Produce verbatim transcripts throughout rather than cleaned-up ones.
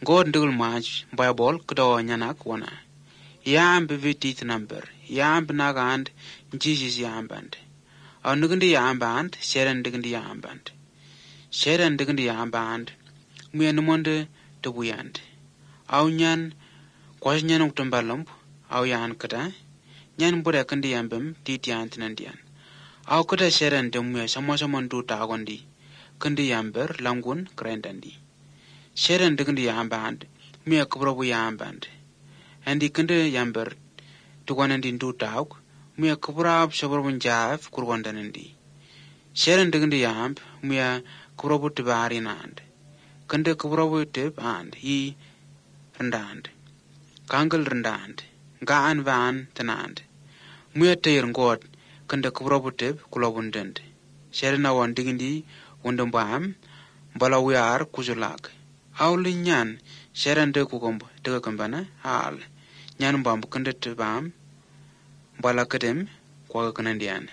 God ndigul mach Bible kdo nyanak wana. Yamb vitit number. Yamb nagand Jesus yamband. Aw nigandi yamband sheren digandi yamband. Sheren digandi yamband. Muya numonde tubuyand. Aw nyan kwas nyan uktumbalump. Aw yan kada. Nyan bure kandi yambem titian tinandian. Aw kada sheren demuya samosamon du tagondi. Kandi yamber langun krendandi. Sheren digandi yamband. Muya kubrabu yamband. Andi kandi yamber tuwanandi du tag. Muya kubrab shabrabun jaf kurwandanandi. Sheren digandi yamb. Muya kubrabu tibari nand. Kandi kubrabu tib and hi rendand. Kangal rendand. Gaan van tenand. Muya tayir ngod. Kandi kubrabu tib kulabundand. Sheren awan digandi wundambam. Bala wiyar kuzulag. Awli nyan sheren de kukumb de kambana hal. Nyan bambu kandi tibam. Bala kadem kwa kanandian.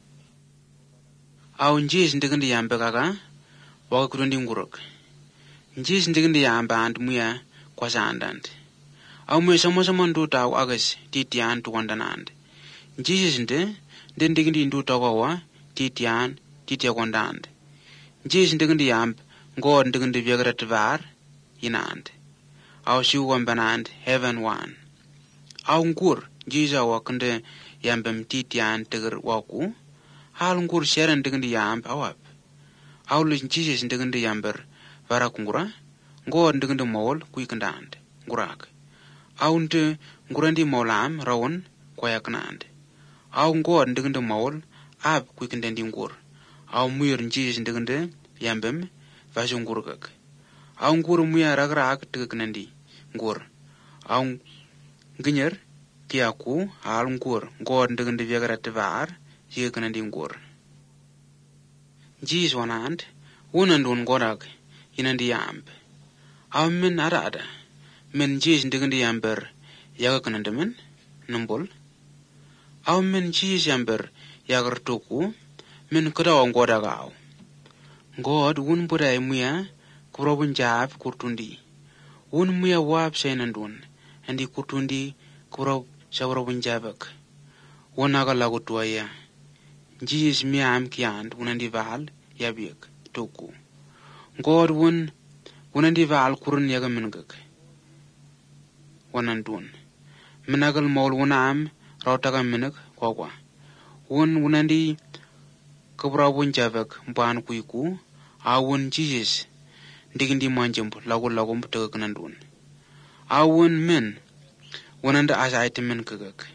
Aw njis ndigandi yambe kaka. Waka kurundi nguruk. Njis ndigandi yambe and muya kwa sandand. Aw muya samosamon du taw agas titian tuwandanand. Njis ndi ndigandi ndu tawawa titian titia kwandand. Njis ndigandi yambe God ndigandi vyagarat var inand. Aw shiu wambanand heaven one. Aw ngur jisa wakande yambem titian tigar waku. Hal ngur sheren ndigandi yambe awap. Aw lis Jesus ndigandi yamber varakungura. God ndigandi mol kuikandand. Ngurak. Aw nte ngurandi molam rawan kwayaknand. Aw God ndigandi mol ab kuikandandi ngur. Aw muir Jesus ndigandi yambem vasungurgak. Aw ngur muya ragrak tigaknandi ngur. Aw nginyer kiaku hal ngur God ndigandi vyagarat var yigaknandi ngur. Jesus wanand wunandun gorak inandi yamb. Aw min arada min Jesus ndigandi yamber yagaknandamin numbul. Aw min Jesus yamber yagartuku min kudawa ngodagaw. God wun buday muya kurobun jab kurtundi. Wun muya wab saynandun andi kurtundi kurob sabrobun jabak. Wunaga lagu tuaya. Jesus miyam kiand wunandi val yabik tuku. God wun wunandi val kurun yaga mingak. Wunandun. Minagal mol wunam rautaga minak kwakwa. Wun wunandi kubrabun jabak ban kuiku. Awun Jesus ndigindi manjump lagu lagu mutagaknandun. Awun min wunanda asayte min kagak.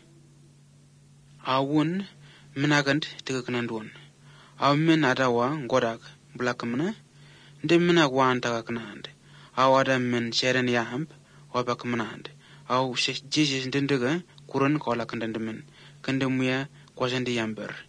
Awun minagant tigaknandun. Aw min adawa ngodak blakamna nde minag wan tagaknand. Aw adam min sheren yamp wabakmnand. Aw Jesus ndindiga kurun kolakndandamin. Kandamuya kwasandi yamber.